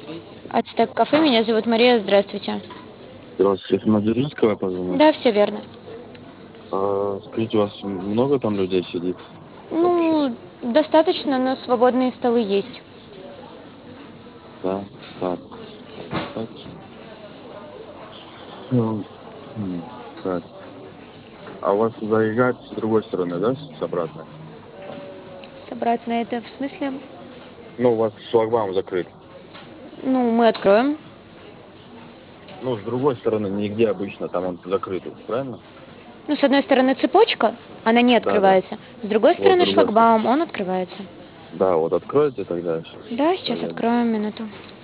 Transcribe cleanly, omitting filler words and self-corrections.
Ацтек кафе, меня зовут Мария, здравствуйте. Здравствуйте, это на Дзержинского я позвонил. Да, все верно. Скажите, у вас много там людей сидит вообще? Ну, достаточно, но свободные столы есть. Да, так, так. Ну, так. А у вас заезжать с другой стороны, да, с обратной? Собрать на это в смысле? Ну, у вас шлагбаум закрыт. Ну, мы откроем. Ну, с другой стороны, нигде обычно, там он закрытый, правильно? Ну, с одной стороны цепочка, она не Да, да. открывается. С другой Вот с стороны другой стороны. шлагбаум, он открывается. Да, вот откройте тогда сейчас. Да, сейчас Заеду. откроем, минуту.